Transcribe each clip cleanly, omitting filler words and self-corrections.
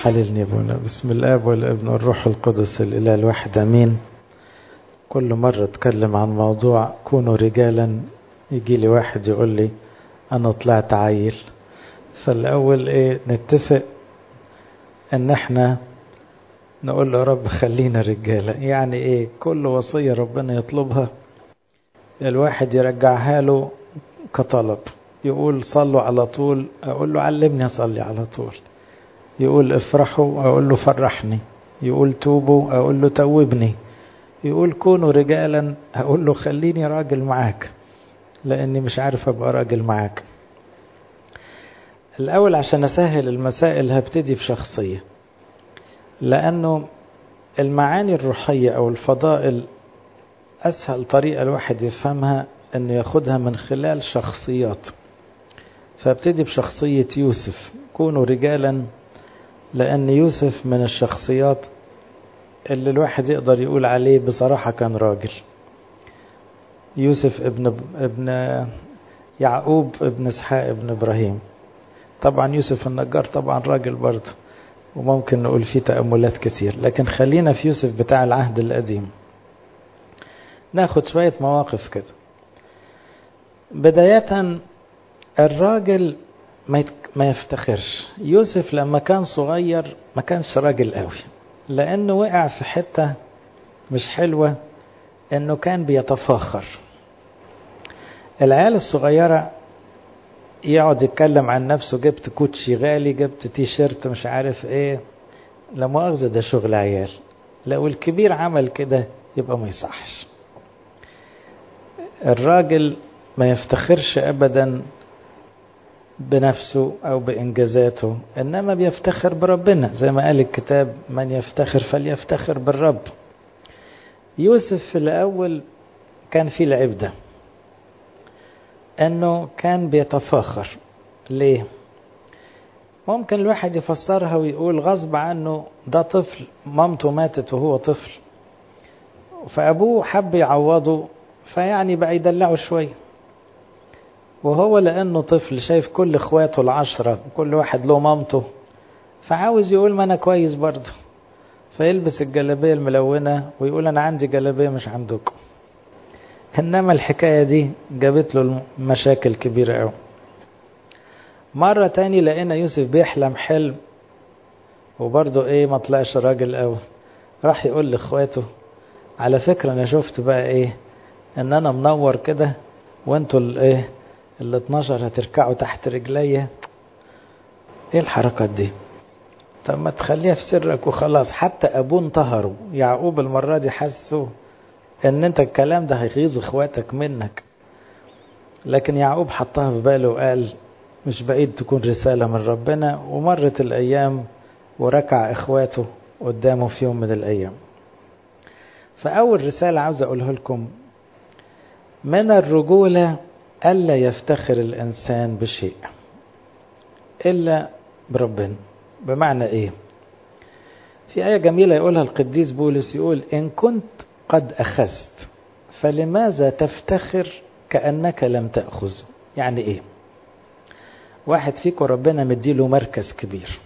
حللني يا ابونا. بسم الاب والابن والروح القدس الاله الواحد امين. كل مرة اتكلم عن موضوع كونوا رجالا يجي لي واحد يقول لي انا طلعت عيل. فالاول نتفق ان احنا نقول له يا رب خلينا رجالة. يعني كل وصية ربنا يطلبها الواحد يرجعها له كطلب. يقول صلوا على طول، اقول له علمني اصلي على طول. يقول افرحوا، اقول له فرحني. يقول توبوا، اقول له توبني. يقول كونوا رجالا، اقول له خليني راجل معاك، لاني مش عارف ابقى راجل معاك. الاول عشان اسهل المسائل هبتدي بشخصية، لانه المعاني الروحية او الفضائل اسهل طريقة الواحد يفهمها انه ياخدها من خلال شخصيات. فابتدي بشخصية يوسف. كونوا رجالا لأن يوسف من الشخصيات اللي الواحد يقدر يقول عليه بصراحة كان راجل. يوسف ابن يعقوب ابن اسحاق ابن إبراهيم. طبعا يوسف النجار طبعا راجل برضه، وممكن نقول فيه تأملات كتير، لكن خلينا في يوسف بتاع العهد القديم. ناخد شوية مواقف كده. بداية الراجل ما يفتخرش. يوسف لما كان صغير ما كانش راجل قوي، لأنه وقع في حتة مش حلوة، أنه كان بيتفاخر. العيال الصغيرة يقعد يتكلم عن نفسه، جبت كوتشي غالي، جبت تي شيرت مش عارف لا مؤاخذة، ده شغل عيال. لو الكبير عمل كده يبقى ما يصحش. الراجل ما يفتخرش أبدا بنفسه أو بإنجازاته، إنما بيفتخر بربنا، زي ما قال الكتاب من يفتخر فليفتخر بالرب. يوسف في الأول كان في العيب ده، أنه كان بيتفاخر. ليه؟ ممكن الواحد يفسرها ويقول غصب عنه، ده طفل، مامته ماتت وهو طفل، فأبوه حب يعوضه، فيعني بقى يدلعه شوية. وهو لأنه طفل شايف كل اخواته العشرة كل واحد له مامته، فعاوز يقول ما أنا كويس برضه، فيلبس الجلابية الملونة ويقول أنا عندي جلابية مش عندكم. إنما الحكاية دي جابت له مشاكل كبيرة أوي. مرة تاني لقينا يوسف بيحلم حلم، وبرضه ما طلعش راجل أوي. راح يقول لإخواته على فكرة أنا شفت بقى إن أنا منور كده، وانتوا ال 12 هتركعوا تحت رجليا. الحركات دي؟ طب ما تخليها في سرك وخلاص. حتى أبوه انتهروا. يعقوب المرة دي حسوا ان انت الكلام ده هيغيظ اخواتك منك، لكن يعقوب حطها في باله وقال مش بعيد تكون رسالة من ربنا. ومرت الأيام وركع اخواته قدامه في يوم من الأيام. فأول رسالة عاوز أقولها لكم، من الرجولة ألا يفتخر الإنسان بشيء إلا بربنا. بمعنى في آية جميلة يقولها القديس بولس، يقول إن كنت قد أخذت فلماذا تفتخر كأنك لم تأخذ. يعني واحد فيكم ربنا مديله مركز كبير،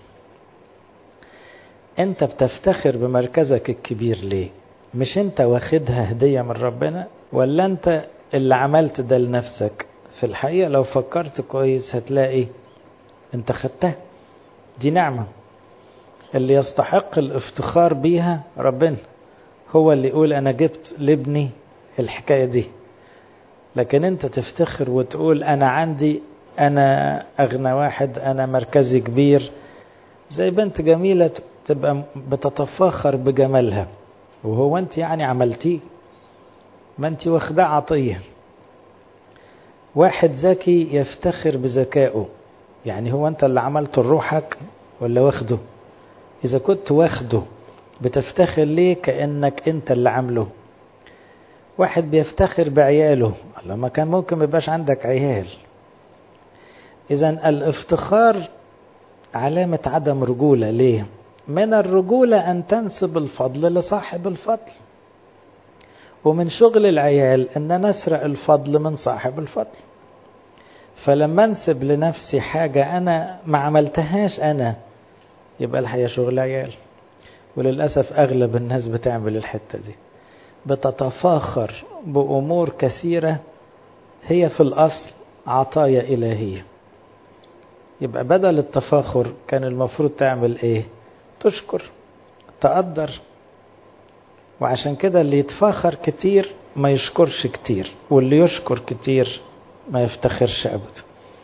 انت بتفتخر بمركزك الكبير ليه؟ مش انت واخدها هدية من ربنا، ولا انت اللي عملت ده لنفسك؟ في الحقيقة لو فكرت كويس هتلاقي انت خدتها، دي نعمة. اللي يستحق الافتخار بيها ربنا، هو اللي يقول انا جبت لابني الحكاية دي. لكن انت تفتخر وتقول انا عندي، انا اغنى واحد، انا مركزي كبير. زي بنت جميلة تبقى بتتفاخر بجمالها، وهو انت يعني عملتيه؟ ما انت واخدة عطية. واحد ذكي يفتخر بذكائه، يعني هو انت اللي عملته لروحك ولا واخده؟ اذا كنت واخده بتفتخر ليه كأنك انت اللي عمله؟ واحد بيفتخر بعياله، الله ما كان ممكن ميبقاش عندك عيال. اذا الافتخار علامة عدم رجولة. ليه؟ من الرجولة أن تنسب الفضل لصاحب الفضل، ومن شغل العيال أن نسرق الفضل من صاحب الفضل. فلما انسب لنفسي حاجة أنا ما عملتهاش أنا، يبقى الحياة شغل عيال. وللأسف أغلب الناس بتعمل الحتة دي، بتتفاخر بأمور كثيرة هي في الأصل عطايا إلهية. يبقى بدل التفاخر كان المفروض تعمل إيه؟ تشكر، تقدر. وعشان كده اللي يتفاخر كتير ما يشكرش كتير، واللي يشكر كتير ما يفتخرش أبدا.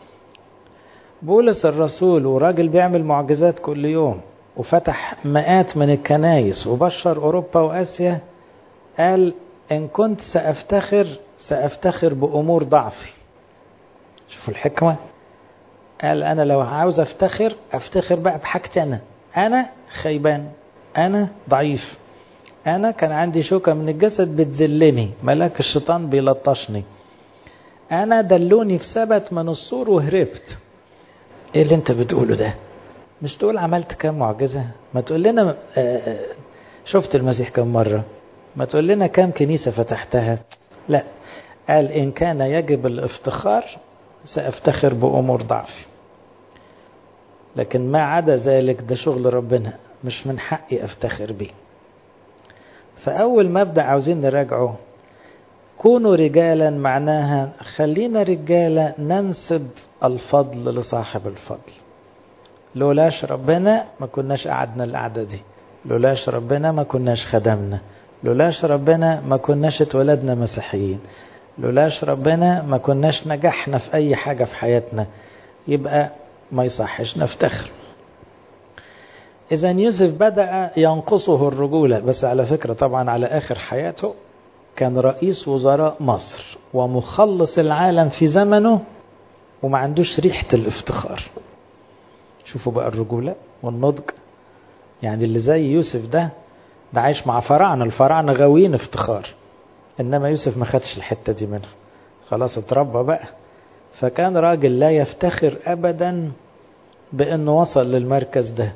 بولس الرسول وراجل بيعمل معجزات كل يوم وفتح مئات من الكنايس وبشر أوروبا وآسيا، قال إن كنت سأفتخر بأمور ضعفي. شوفوا الحكمة، قال أنا لو عاوز أفتخر بقى بحاجتي. أنا خيبان، أنا ضعيف، أنا كان عندي شوكة من الجسد بتذلني، ملاك الشيطان بيلطشني، أنا دلوني في سبت من السور وهربت. إيه اللي أنت بتقوله ده؟ مش تقول عملت كم معجزة؟ ما تقول لنا شفت المسيح كم مرة؟ ما تقول لنا كم كنيسة فتحتها؟ لا، قال إن كان يجب الافتخار سأفتخر بأمور ضعفي، لكن ما عدا ذلك ده شغل ربنا، مش من حقي أفتخر به. فأول مبدأ عاوزين نراجعه، كونوا رجالا، معناها خلينا رجالة ننسب الفضل لصاحب الفضل. لولاش ربنا ما كناش قعدنا القعدة دي، لولاش ربنا ما كناش خدمنا، لولاش ربنا ما كناش اتولدنا مسيحيين، لولاش ربنا ما كناش نجحنا في أي حاجة في حياتنا. يبقى ما يصحش نفتخر. إذا يوسف بدأ ينقصه الرجولة، بس على فكرة طبعا على آخر حياته كان رئيس وزراء مصر ومخلص العالم في زمنه وما عندوش ريحة الافتخار. شوفوا بقى الرجولة والنضج. يعني اللي زي يوسف ده عايش مع فراعنة، الفراعنة غاويين افتخار، إنما يوسف ما خدش الحتة دي منه، خلاص اتربى بقى. فكان راجل لا يفتخر أبدا بأنه وصل للمركز ده.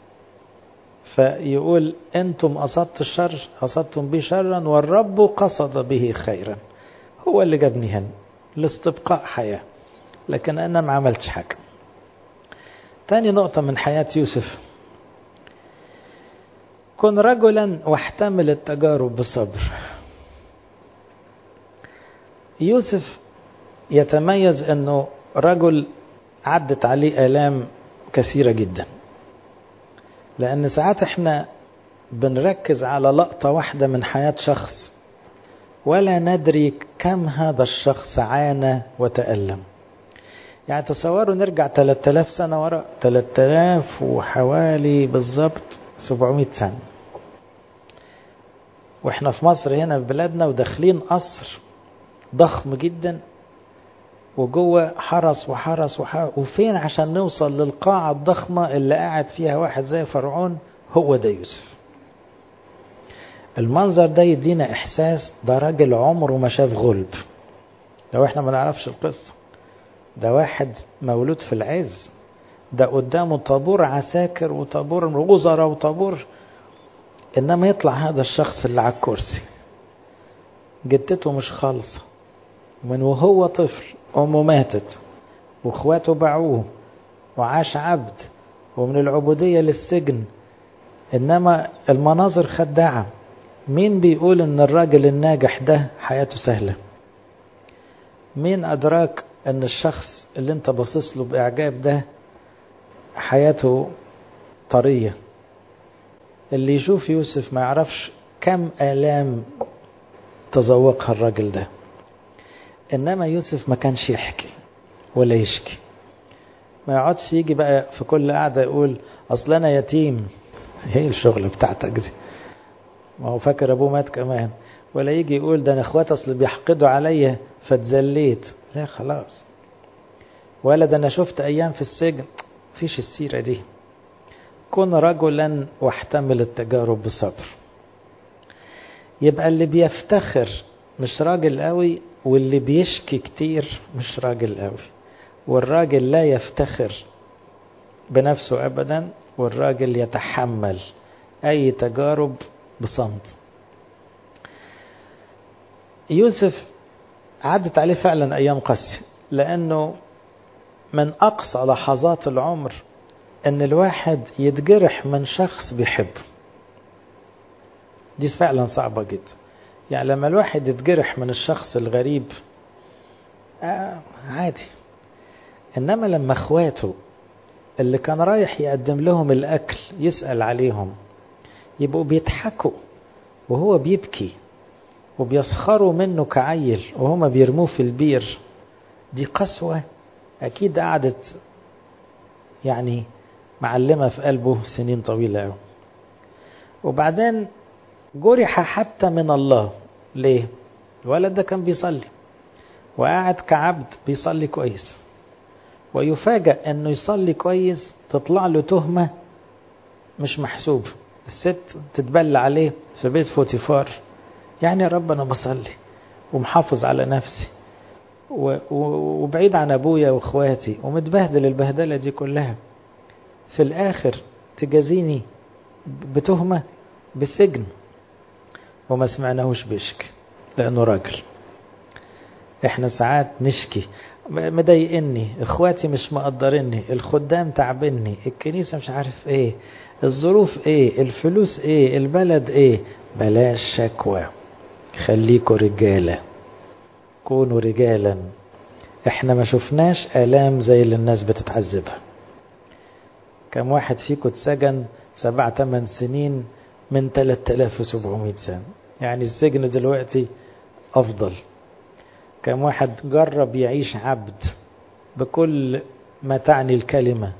فيقول أنتم أصبتم به شرا والرب قصد به خيرا. هو اللي جابني هنا لاستبقاء حياة، لكن أنا ما عملتش حاجة. تاني نقطة من حياة يوسف، كن رجلا واحتمل التجارب بصبر. يوسف يتميز أنه رجل عدت عليه آلام كثيرة جدا، لأن ساعات احنا بنركز على لقطة واحدة من حياة شخص ولا ندري كم هذا الشخص عانى وتألم. يعني تصوروا نرجع 3000 سنة وراء، 3000 وحوالي بالضبط 700 سنة، واحنا في مصر هنا في بلادنا وداخلين قصر ضخم جدا وجوه حرس وفين عشان نوصل للقاعة الضخمة اللي قاعد فيها واحد زي فرعون؟ هو ده يوسف. المنظر ده يدينا إحساس ده راجل عمره ما شاف غلب. لو احنا ما نعرفش القصة، ده واحد مولود في العز، ده قدامه طابور عساكر وطابور وزراء وطابور، إنما يطلع هذا الشخص اللي على الكرسي جدته مش خالصة، من وهو طفل أمه ماتت واخواته باعوه وعاش عبد ومن العبودية للسجن، إنما المناظر خداعة. مين بيقول إن الراجل الناجح ده حياته سهلة؟ مين أدراك إن الشخص اللي انت باصص له بإعجاب ده حياته طرية؟ اللي يشوف يوسف ما يعرفش كم آلام تذوقها الراجل ده. إنما يوسف ما كانش يحكي ولا يشكي، ما يقعدش يجي بقى في كل قعدة يقول أصل أنا يتيم. هي الشغل بتاعتك دي، ما هو فاكر أبوه مات كمان. ولا يجي يقول ده أنا أخوات أصل بيحقدوا عليا فتزليت. لا خلاص. ولا ده أنا شفت أيام في السجن. فيش السيرة دي. كن رجلا واحتمل التجارب بصبر. يبقى اللي بيفتخر مش راجل قوي، واللي بيشكي كتير مش راجل قوي. والراجل لا يفتخر بنفسه أبدا، والراجل يتحمل أي تجارب بصمت. يوسف عدت عليه فعلا أيام قاسية، لأنه من أقصى لحظات العمر ان الواحد يتجرح من شخص بيحبه. دي فعلا صعبة جدا. يعني لما الواحد يتجرح من الشخص الغريب عادي، انما لما اخواته اللي كان رايح يقدم لهم الاكل يسأل عليهم يبقوا بيضحكوا وهو بيبكي وبيسخروا منه كعيل وهما بيرموه في البير، دي قسوة اكيد قعدت يعني معلمة في قلبه سنين طويلة أوي. وبعدين جرح حتى من الله. ليه؟ الولد ده كان بيصلي وقاعد كعبد بيصلي كويس، ويفاجأ انه يصلي كويس تطلع له تهمة مش محسوب. الست تتبلى عليه في بيت فوتيفار، يعني يا رب انا بصلي ومحافظ على نفسي وبعيد عن ابويا واخواتي ومتبهدل البهدلة دي كلها، في الاخر تجازيني بتهمة بالسجن. وما سمعناهوش بيشكي لانه راجل. احنا ساعات نشكي مضايقني، اخواتي مش مقدريني، الخدام تعبني، الكنيسة مش عارف ايه، الظروف ايه، الفلوس ايه، البلد ايه. بلاش شكوى، خليكوا رجالة، كونوا رجالا. احنا ما شفناش آلام زي اللي الناس بتتعذبها. كم واحد فيكم اتسجن 7-8 سنين من 3700 سنة؟ يعني السجن دلوقتي افضل. كم واحد جرب يعيش عبد بكل ما تعني الكلمة؟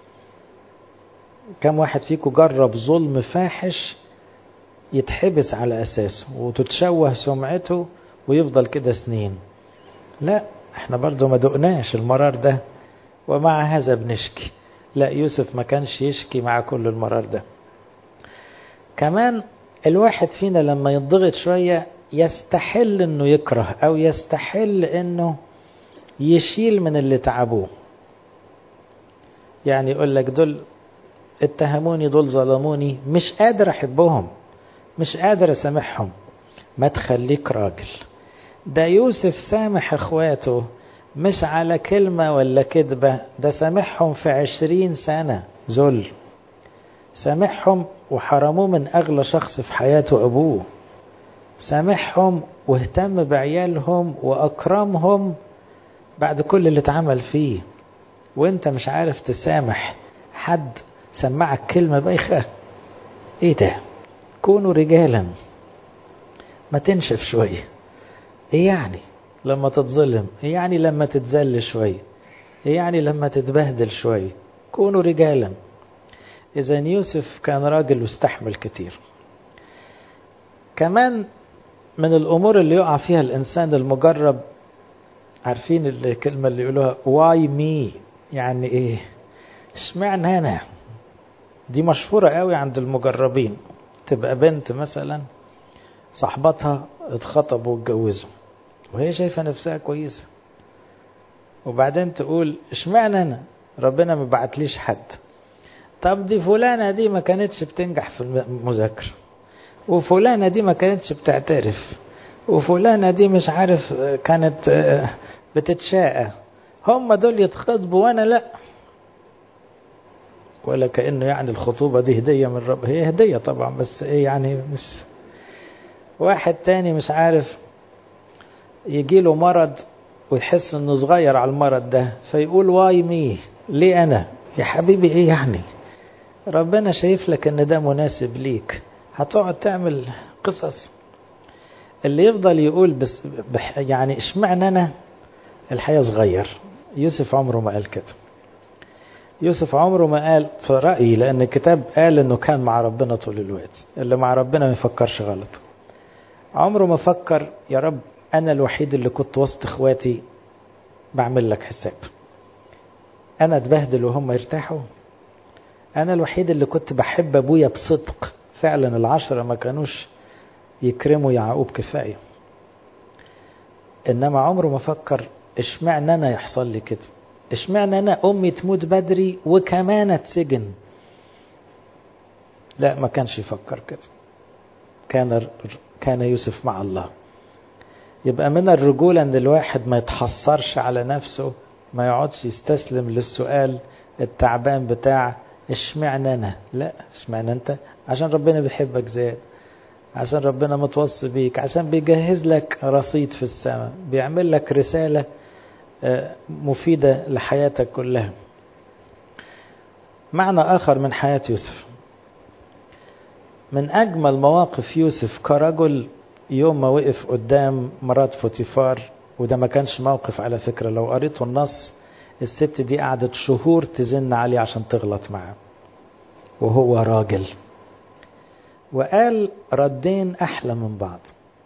كم واحد فيكم جرب ظلم فاحش يتحبس على أساسه وتتشوه سمعته ويفضل كده سنين؟ لا، احنا برضو ما دقناش المرار ده ومع هذا بنشكي. لا، يوسف ما كانش يشكي مع كل المرار ده. كمان الواحد فينا لما يضغط شوية يستحل انه يكره او يستحل انه يشيل من اللي تعبوه. يعني يقول لك دول اتهموني، دول ظلموني، مش قادر احبهم، مش قادر اسامحهم. ما تخليك راجل. ده يوسف سامح اخواته مش على كلمة ولا كذبة، ده سامحهم في 20 سنة ذل. سامحهم وحرموه من اغلى شخص في حياته ابوه. سامحهم واهتم بعيالهم واكرمهم بعد كل اللي اتعمل فيه. وانت مش عارف تسامح حد سمعك كلمة بايخة؟ ايه ده؟ كونوا رجالا، ما تنشف شوية. ايه يعني لما تتظلم؟ ايه يعني لما تتذل شوية؟ ايه يعني لما تتبهدل شوية؟ كونوا رجالا. اذا يوسف كان راجل واستحمل كتير. كمان من الامور اللي يقع فيها الانسان المجرب، عارفين الكلمة اللي يقولوها why me؟ يعني ايه؟ اشمعنى انا؟ دي مشهورة قوي عند المجربين. تبقى بنت مثلا صاحبتها اتخطبوا واتجوزوا وهي شايفة نفسها كويسة، وبعدين تقول اشمعنى انا؟ ربنا ما بعتليش حد. طب دي فلانة دي ما كانتش بتنجح في المذاكرة، وفلانة دي ما كانتش بتعترف، وفلانة دي مش عارف كانت بتتشاقى، هم دول يتخطبوا وانا لا. ولا كأنه يعني الخطوبة دي هدية من رب. هي هدية طبعا، بس ايه يعني؟ مش واحد تاني مش عارف يجيله مرض ويحس انه صغير على المرض ده فيقول واي مي؟ ليه انا؟ يا حبيبي ايه يعني؟ ربنا شايف لك ان ده مناسب ليك، هتقعد تعمل قصص. اللي يفضل يقول بس يعني اشمعنى انا؟ الحياة صغير. يوسف عمره ما قال كده. يوسف عمره ما قال، في رأيي، لأن الكتاب قال أنه كان مع ربنا طول الوقت. اللي مع ربنا ما يفكرش غلط. عمره ما فكر يا رب أنا الوحيد اللي كنت وسط إخواتي بعمل لك حساب، أنا اتبهدل وهم يرتاحوا، أنا الوحيد اللي كنت بحب أبويا بصدق. فعلا 10 ما كانوش يكرموا يعقوب كفاية. إنما عمره ما فكر اشمعنى أنا يحصل لي كده، اشمعنى أنا أمي تموت بدري وكمان اتسجن. لا، ما كانش يفكر كده. كان يوسف مع الله. يبقى من الرجولة أن الواحد ما يتحصرش على نفسه، ما يقعدش يستسلم للسؤال التعبان بتاع اشمعنى أنا؟ لا، اشمعنى أنت؟ عشان ربنا بيحبك زيادة، عشان ربنا متوصي بيك، عشان بيجهز لك رصيد في السماء، بيعمل لك رسالة مفيدة لحياتك كلها. معنى آخر من حياة يوسف، من أجمل مواقف يوسف كرجل يوم ما وقف قدام مرات فوتيفار، وده ما كانش موقف على فكرة، لو قريته النص الست دي قعدت شهور تزن عليه عشان تغلط معاه، وهو راجل، وقال ردين أحلى من بعض.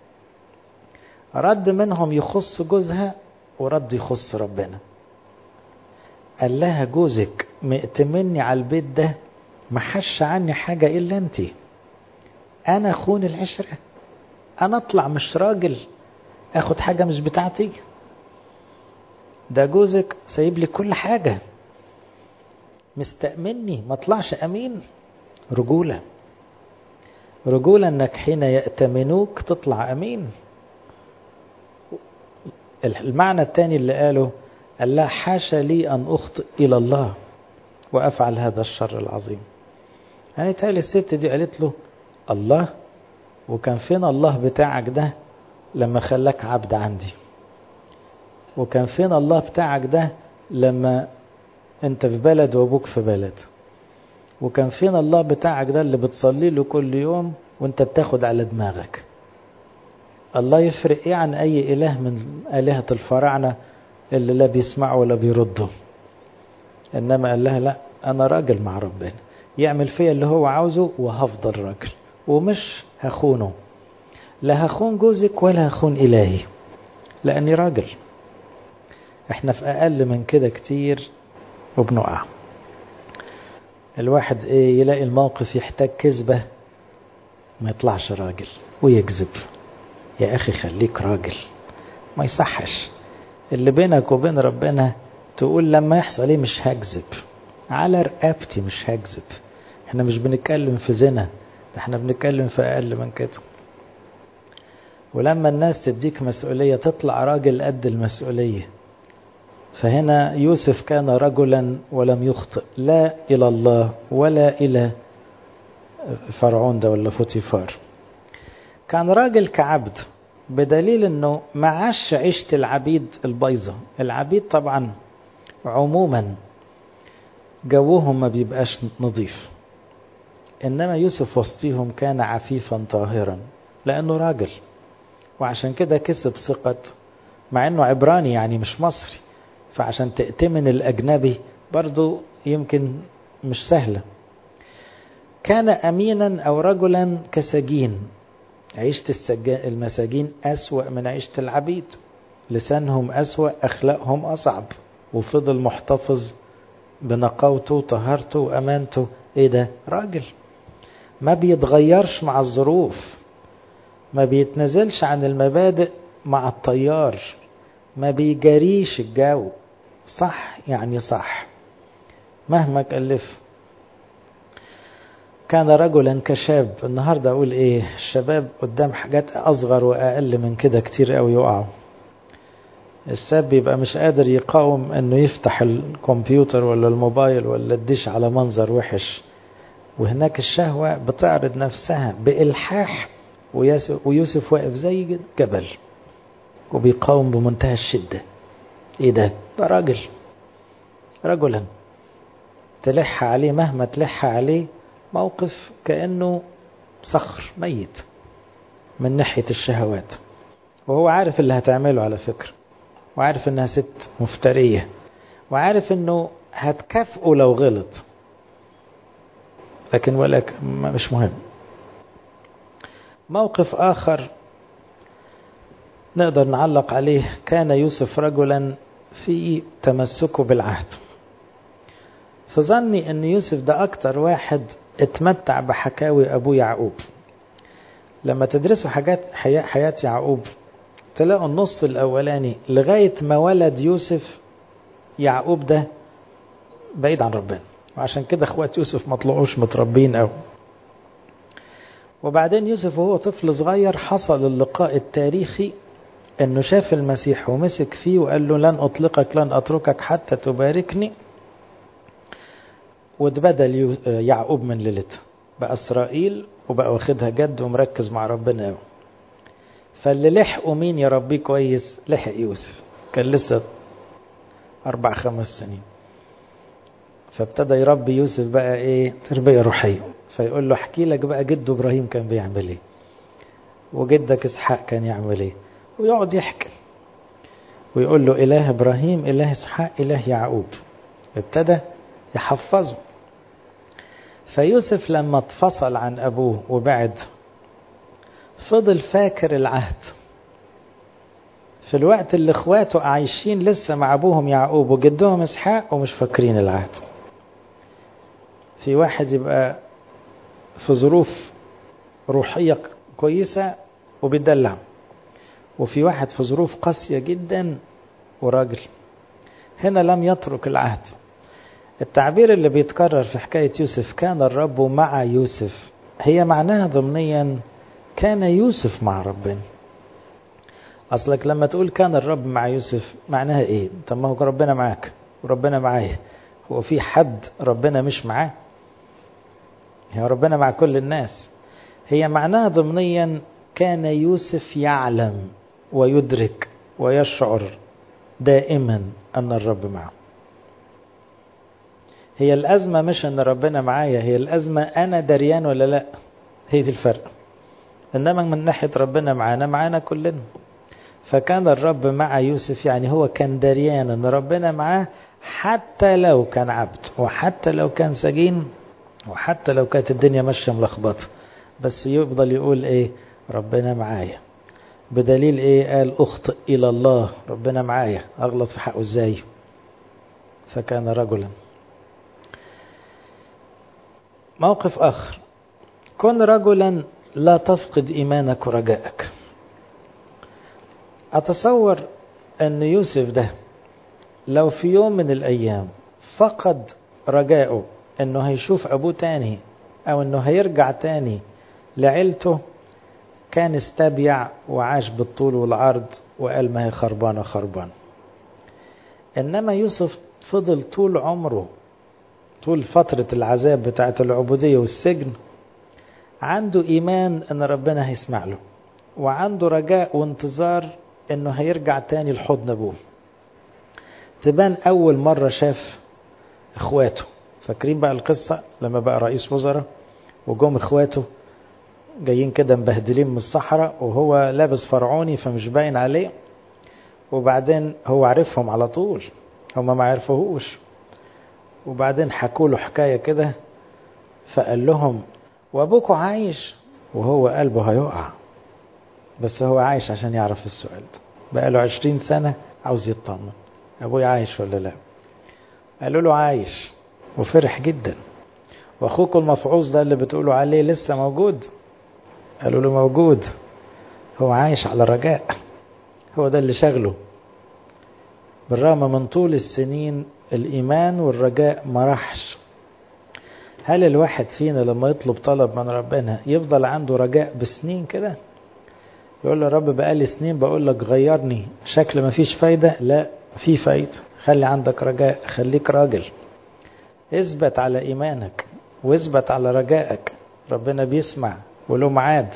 رد منهم يخص جوزها، ورد يخص ربنا. قال لها جوزك مئتمني على البيت ده، ما حش عني حاجة إلا أنتي، أنا خون العشرة، أنا أطلع مش راجل أخد حاجة مش بتاعتي؟ ده جوزك سايب لي كل حاجة، مستأمني، ما طلعش أمين. رجولة، رجولة أنك حين يأتمنوك تطلع أمين. المعنى الثاني اللي قاله، قال لا حاشا لي أن أخطئ إلى الله وأفعل هذا الشر العظيم. يعني تالي الست دي قالت له الله، وكان فين الله بتاعك ده لما خلاك عبد عندي؟ وكان فين الله بتاعك ده لما انت في بلد وابوك في بلد؟ وكان فين الله بتاعك ده اللي بتصلي له كل يوم وانت بتاخد على دماغك؟ الله يفرق ايه عن اي اله من الهة الفراعنة اللي لا بيسمعوا ولا بيردوا؟ انما قال لها لا، انا راجل مع ربنا، يعمل فيا اللي هو عاوزه وهفضل راجل، ومش هخونه، لا هخون جوزك ولا هخون الهي، لاني راجل. احنا في اقل من كده كتير وبنقع. الواحد يلاقي الموقف يحتاج كذبة ما يطلعش راجل ويكذب. يا اخي خليك راجل، ما يصحش. اللي بينك وبين ربنا تقول لما يحصل ايه مش هكذب، على رقبتي مش هكذب. احنا مش بنتكلم في زنا، احنا بنتكلم في اقل من كده. ولما الناس تديك مسؤولية تطلع راجل قد المسؤولية. فهنا يوسف كان رجلا ولم يخطئ، لا إلى الله ولا إلى فرعون ده ولا فوتيفار. كان راجل كعبد، بدليل أنه ما عاش عيشة العبيد البيضة. العبيد طبعا عموما جوهم ما بيبقاش نظيف، إنما يوسف وسطيهم كان عفيفا طاهرا لأنه راجل، وعشان كده كسب ثقة، مع أنه عبراني يعني مش مصري، فعشان تأتمن الأجنبي برضو يمكن مش سهلة. كان أمينا أو رجلا كسجين. عيشة المساجين أسوأ من عيشة العبيد، لسانهم أسوأ، أخلاقهم أصعب، وفضل محتفظ بنقاوته وطهارته وأمانته. إيه ده؟ راجل ما بيتغيرش مع الظروف، ما بيتنزلش عن المبادئ مع الطيار، ما بيجريش الجو، صح يعني صح مهما كلف. كان رجلا كشاب. النهاردة أقول إيه؟ الشباب قدام حاجات أصغر وأقل من كده كتير قوي يقعوا. الشاب يبقى مش قادر يقاوم أنه يفتح الكمبيوتر ولا الموبايل ولا الدش على منظر وحش، وهناك الشهوة بتعرض نفسها بإلحاح، ويوسف واقف زي جبل وبيقاوم بمنتهى الشدة. إيه ده؟ ده راجل، رجلا تلح عليه مهما تلح عليه موقف كأنه صخر ميت من ناحية الشهوات، وهو عارف اللي هتعمله على فكرة، وعارف انها ست مفترية، وعارف انه هتكافئه لو غلط، لكن ولك مش مهم. موقف آخر نقدر نعلق عليه، كان يوسف رجلا في تمسكه بالعهد. فظني ان يوسف ده اكتر واحد اتمتع بحكاوي ابو يعقوب. لما تدرسوا حياة يعقوب تلاقوا النص الاولاني لغاية ما ولد يوسف، يعقوب ده بعيد عن ربنا، وعشان كده اخوات يوسف ما طلعوش متربين قوي. وبعدين يوسف وهو طفل صغير حصل اللقاء التاريخي انه شاف المسيح ومسك فيه وقال له لن اطلقك لن اتركك حتى تباركني. واتبدل يعقوب من ليلتها، بقى إسرائيل وبقى واخدها جد ومركز مع ربنا قوي. فاللي لحقوا مين يربيه كويس؟ لحق يوسف، كان لسه 4-5 سنين، فابتدى يربي يوسف بقى ايه، تربية روحية. فيقول له احكي لك بقى جده ابراهيم كان بيعمل ايه، وجدك اسحاق كان يعمل ايه، ويقعد يحكي ويقول له اله ابراهيم اله اسحاق اله يعقوب. ابتدى يحفظه. فيوسف لما اتفصل عن ابوه وبعد فضل فاكر العهد في الوقت اللي اخواته عايشين لسه مع ابوهم يعقوب وجدهم اسحاق ومش فاكرين العهد. في واحد يبقى في ظروف روحية كويسة وبيدلع، وفي واحد في ظروف قاسية جدا وراجل. هنا لم يترك العهد. التعبير اللي بيتكرر في حكاية يوسف كان الرب مع يوسف، هي معناها ضمنيا كان يوسف مع ربنا. أصلك لما تقول كان الرب مع يوسف معناها إيه؟ طب ما هو ربنا معاك وربنا معايا، هو في حد ربنا مش معاه؟ هي ربنا مع كل الناس. هي معناها ضمنيا كان يوسف يعلم ويدرك ويشعر دائما أن الرب معه. هي الأزمة مش أن ربنا معايا، هي الأزمة أنا دريان ولا لا، هي دي الفرق. إنما من ناحية ربنا معانا كلنا. فكان الرب مع يوسف، يعني هو كان دريان أن ربنا معاه حتى لو كان عبد، وحتى لو كان سجين، وحتى لو كانت الدنيا ماشية ملخبطة، بس يفضل يقول ايه؟ ربنا معايا. بدليل ايه؟ قال اخطئ الى الله، ربنا معايا، اغلط في حقه ازاي؟ فكان رجلا. موقف اخر، كن رجلا لا تفقد ايمانك ورجائك. اتصور ان يوسف ده لو في يوم من الايام فقد رجائه انه هيشوف ابوه تاني او انه هيرجع تاني لعيلته، كان استبيع وعاش بالطول والعرض وقال ما هي خربانة خربان. انما يوسف فضل طول عمره، طول فترة العذاب بتاعة العبودية والسجن، عنده ايمان ان ربنا هيسمع له، وعنده رجاء وانتظار انه هيرجع تاني لحضن ابوه. تبان اول مرة شاف اخواته، فاكرين بقى القصة لما بقى رئيس وزراء وجم اخواته جايين كده مبهدلين من الصحراء وهو لابس فرعوني فمش باين عليه، وبعدين هو عرفهم على طول، هم ما عرفوهوش، وبعدين حكوا له حكاية كده فقال لهم وابوكوا عايش؟ وهو قلبه هيقع، بس هو عايش عشان يعرف السؤال ده. بقى له 20 سنة عاوز يطمن ابوي عايش ولا لا. قالوا له عايش، وفرح جدا. واخوكم المفعوص ده اللي بتقولوا عليه لسه موجود؟ قالوا له موجود. هو عايش على رجاء، هو ده اللي شغله. بالرغم من طول السنين الإيمان والرجاء ما راحش. هل الواحد فينا لما يطلب طلب من ربنا يفضل عنده رجاء بسنين كده؟ يقول له رب بقالي سنين بقول لك غيرني، شكل ما فيش فايدة. لا، في فايدة. خلي عندك رجاء، خليك راجل، اثبت على إيمانك واثبت على رجائك. ربنا بيسمع وله ميعاد.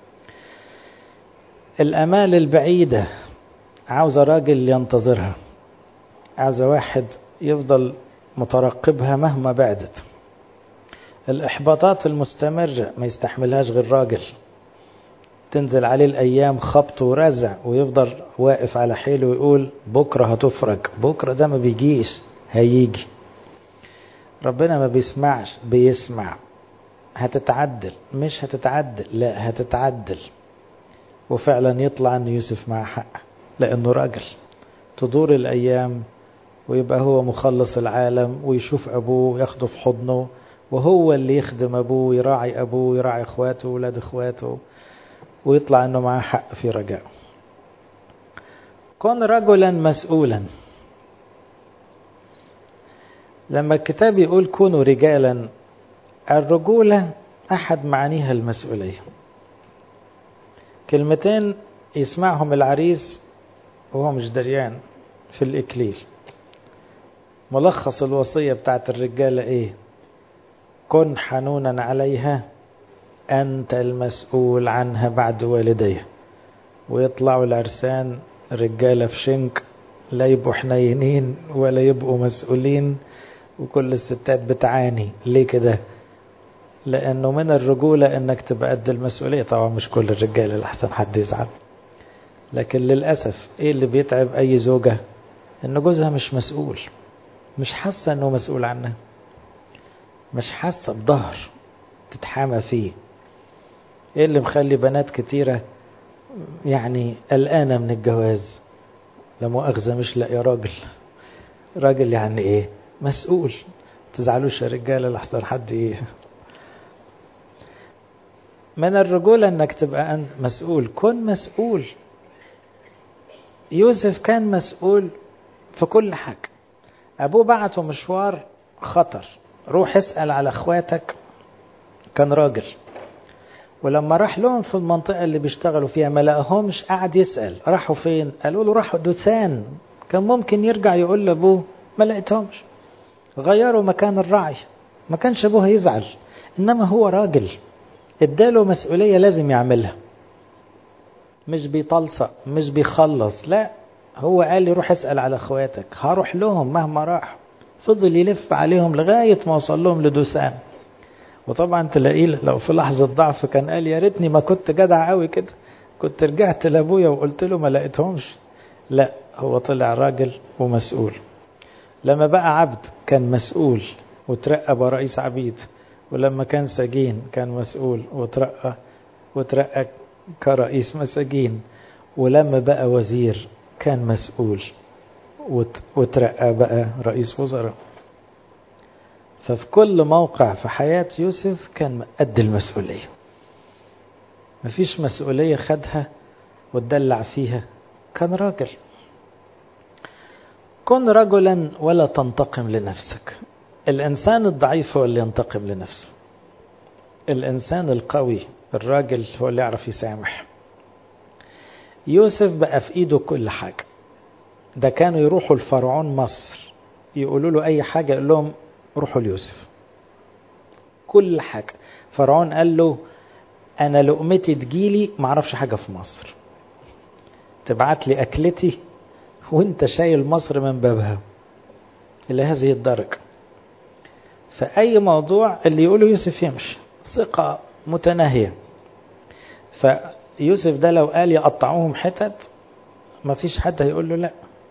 الأمال البعيدة عاوزة راجل ينتظرها، عاوزة واحد يفضل مترقبها مهما بعدت. الإحباطات المستمرة ما يستحملهاش غير راجل، تنزل عليه الأيام خبط ورزع ويفضل واقف على حيله ويقول بكرة هتفرج. بكرة ده ما بيجيش، هيجي. ربنا ما بيسمعش، بيسمع. هتتعدل، مش هتتعدل، لا هتتعدل. وفعلا يطلع أن يوسف مع حق، لأنه راجل. تدور الأيام ويبقى هو مخلص العالم، ويشوف أبوه وياخده في حضنه، وهو اللي يخدم أبوه، يراعي أبوه، يراعي إخواته وولاد إخواته، ويطلع أنه معاه حق في رجاء. كن رجلا مسؤولا. لما الكتاب يقول كونوا رجالا، الرجولة أحد معانيها المسؤولية. كلمتين يسمعهم العريس وهو مش دريان في الإكليل. ملخص الوصية بتاعت الرجالة إيه؟ كن حنونا عليها أنت المسؤول عنها بعد والديها. ويطلعوا العرسان رجالة في شنك، لا يبقوا حنينين ولا يبقوا مسؤولين، وكل الستات بتعاني. ليه كده؟ لأنه من الرجولة أنك تبقى قد المسؤولية. طبعا مش كل الرجال، لحسن حد يزعل، لكن للأسف إيه اللي بيتعب أي زوجة؟ أن جوزها مش مسؤول، مش حاسة أنه مسؤول عنها، مش حاسة بظهر تتحامى فيه. إيه اللي مخلي بنات كتيرة يعني قلقانة من الجواز؟ لا مؤاخذة، مش لاقي راجل. راجل يعني إيه؟ مسؤول. تزعلوش يا رجالة لحسن حد إيه. من الرجولة أنك تبقى أنت مسؤول. كن مسؤول. يوسف كان مسؤول في كل حاجة. أبوه بعته مشوار خطر، روح اسأل على أخواتك. كان راجل، ولما راح لهم في المنطقة اللي بيشتغلوا فيها ما لقاهمش، قعد يسأل راحوا فين؟ قالوا له راحوا دوسان. كان ممكن يرجع يقول لأبوه ما لقيتهمش، غيروا مكان الرعي، ما كانش أبوه يزعل. إنما هو راجل، اداله مسؤولية لازم يعملها، مش بيطلصق، مش بيخلص. لا، هو قال لي روح اسأل على اخواتك. هروح لهم مهما راح. فضل يلف عليهم لغاية ما وصل لهم لدوسان. وطبعا تلاقيه لو في لحظة ضعف كان قال يا ريتني ما كنت جدع قوي كده، كنت رجعت لابويا وقلت له ما لقيتهمش. لا، هو طلع راجل ومسؤول. لما بقى عبد كان مسؤول وترقى بقى رئيس عبيد، ولما كان سجين كان مسؤول وترقى كرئيس مساجين، ولما بقى وزير كان مسؤول وترقى بقى رئيس وزراء. ففي كل موقع في حياة يوسف كان قد المسؤولية. مفيش مسؤولية خدها وتدلع فيها. كان راجل. كن رجلا ولا تنتقم لنفسك. الإنسان الضعيف هو اللي ينتقم لنفسه. الإنسان القوي الراجل هو اللي يعرف يسامح. يوسف بقى في إيده كل حاجة. ده كانوا يروحوا لفرعون مصر يقولوا له أي حاجة، يقول لهم روحوا ليوسف. كل حاجة. فرعون قال له أنا لقمتي تجيلي معرفش حاجة في مصر، تبعت لي أكلتي وانت شايل مصر من بابها. إلى هذه الدرجة. فأي موضوع اللي يقوله يوسف يمشي. ثقة متناهية. فيوسف ده لو قال يقطعوهم حتت ما فيش حد هيقول له لا.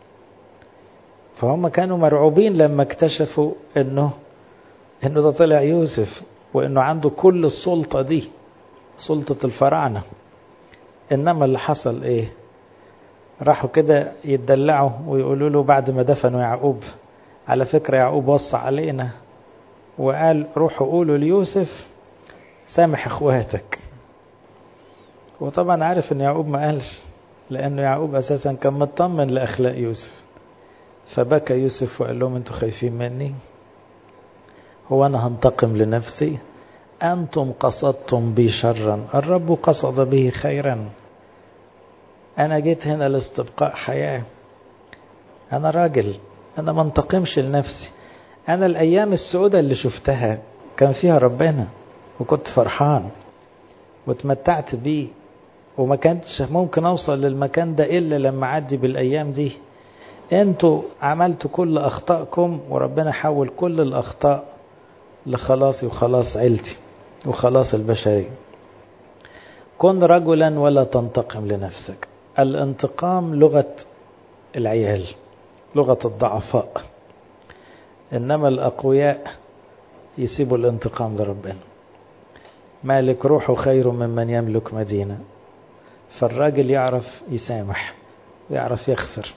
فهم كانوا مرعوبين لما اكتشفوا انه ده طلع يوسف، وانه عنده كل السلطة دي، سلطة الفراعنة. انما اللي حصل ايه؟ راحوا كده يتدلعوا ويقولوا له بعد ما دفنوا يعقوب، على فكرة يعقوب وصى علينا وقال روحوا قولوا ليوسف سامح اخواتك. وطبعا عارف ان يعقوب ما قالش، لانه يعقوب اساسا كان مطمن لاخلاق يوسف. فبكى يوسف وقال لهم انتوا خايفين مني؟ هو انا هنتقم لنفسي؟ انتم قصدتم بي شرا، الرب قصد به خيرا. انا جيت هنا لاستبقاء حياة. انا راجل، انا ما انتقمش لنفسي. انا الايام السعودة اللي شفتها كان فيها ربنا، وكنت فرحان وتمتعت بيه، وما كانتش ممكن اوصل للمكان ده الا لما عدي بالايام دي. انتوا عملتوا كل اخطائكم، وربنا حول كل الاخطاء لخلاصي وخلاص عيلتي وخلاص البشرية. كن رجلا ولا تنتقم لنفسك. الانتقام لغة العيال، لغة الضعفاء. انما الاقوياء يسيبوا الانتقام لربنا. مالك روحه خير ممن يملك مدينة. فالراجل يعرف يسامح ويعرف يغفر.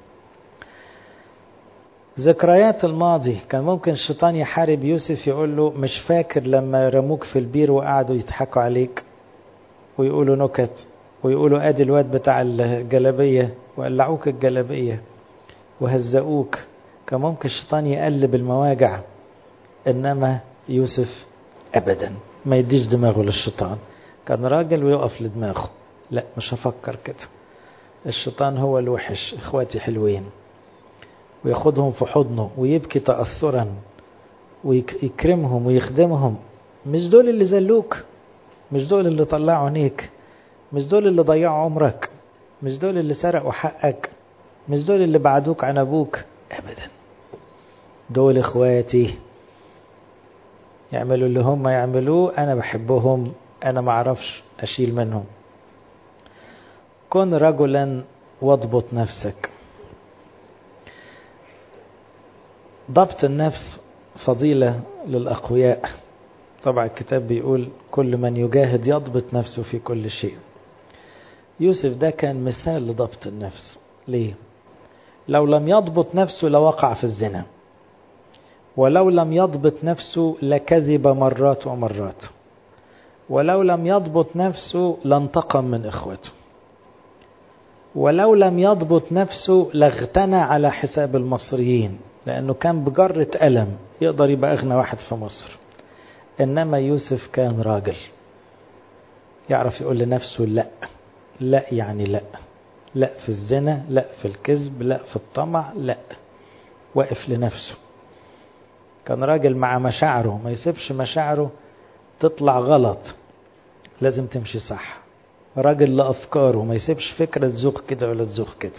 ذكريات الماضي. كان ممكن الشيطان يحارب يوسف، يقول له مش فاكر لما رموك في البير وقعدوا يضحكوا عليك ويقولوا نكت ويقولوا ادي الواد بتاع الجلابية وقلعوك الجلابية وهزقوك. كان ممكن الشيطان يقلب المواجع. انما يوسف ابدا ما يديش دماغه للشيطان. كان راجل ويقف لدماغه. لا، مش هفكر كده. الشيطان هو الوحش، اخواتي حلوين. وياخدهم في حضنه ويبكي تأثرا ويكرمهم ويخدمهم. مش دول اللي زلوك، مش دول اللي طلعوا عينيك، مش دول اللي ضيعوا عمرك، مش دول اللي سرقوا حقك، مش دول اللي بعدوك عن أبوك أبدا. دول إخواتي، يعملوا اللي هم يعملوه، أنا بحبهم، أنا معرفش أشيل منهم. كن رجلا واضبط نفسك. ضبط النفس فضيلة للأقوياء. طبعا الكتاب بيقول كل من يجاهد يضبط نفسه في كل شيء. يوسف ده كان مثال لضبط النفس. ليه؟ لو لم يضبط نفسه لوقع في الزنا، ولو لم يضبط نفسه لكذب مرات ومرات، ولو لم يضبط نفسه لانتقم من إخوته، ولو لم يضبط نفسه لاغتنى على حساب المصريين، لأنه كان بجرة ألم يقدر يبقى أغنى واحد في مصر. إنما يوسف كان راجل يعرف يقول لنفسه لا، لا يعني لا، لا في الزنا، لا في الكذب، لا في الطمع، لا، واقف لنفسه. كان راجل مع مشاعره، ما يسيبش مشاعره تطلع غلط، لازم تمشي صح. راجل لأفكاره، ما يسيبش فكرة تزوق كده ولا تزوق كده.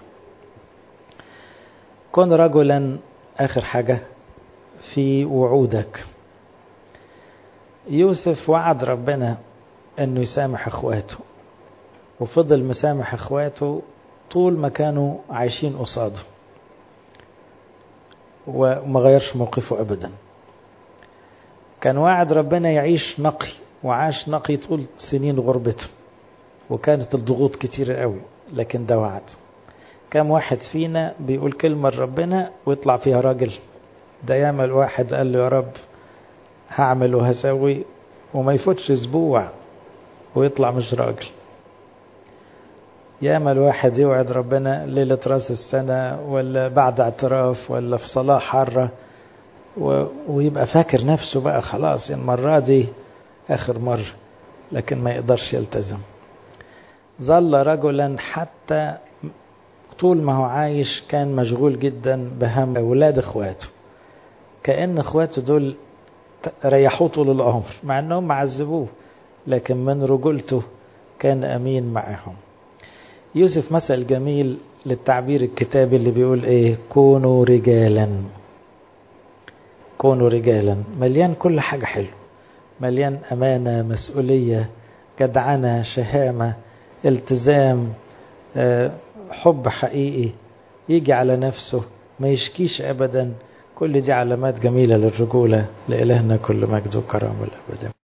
كن رجلا، آخر حاجة، في وعودك. يوسف وعد ربنا أنه يسامح أخواته، وفضل مسامح أخواته طول ما كانوا عايشين قصاده، وما غيرش موقفه أبدا. كان وعد ربنا يعيش نقي، وعاش نقي طول سنين غربته، وكانت الضغوط كتيرة قوي، لكن ده وعد. كم واحد فينا بيقول كلمة ربنا ويطلع فيها راجل؟ ده يعمل واحد قال له يا رب هعمل وهسوي، وما يفوتش اسبوع ويطلع مش راجل. يعمل واحد يوعد ربنا ليلة راس السنة ولا بعد اعتراف ولا في صلاة حارة، ويبقى فاكر نفسه بقى خلاص المرة دي آخر مرة، لكن ما يقدرش يلتزم. ظل رجلا حتى طول ما هو عايش كان مشغول جدا بهم أولاد إخواته، كأن إخواته دول ريحوه طول العمر مع أنهم معذبوه، لكن من رجولته كان أمين معهم. يوسف مثل جميل للتعبير الكتابي اللي بيقول إيه؟ كونوا رجالا. كونوا رجالا، مليان كل حاجة حلو، مليان أمانة، مسؤولية، جدعنة، شهامة، التزام، حب حقيقي، يجي على نفسه، ما يشكيش أبدا. كل دي علامات جميلة للرجولة. لإلهنا كل مجد وكرم والأبد.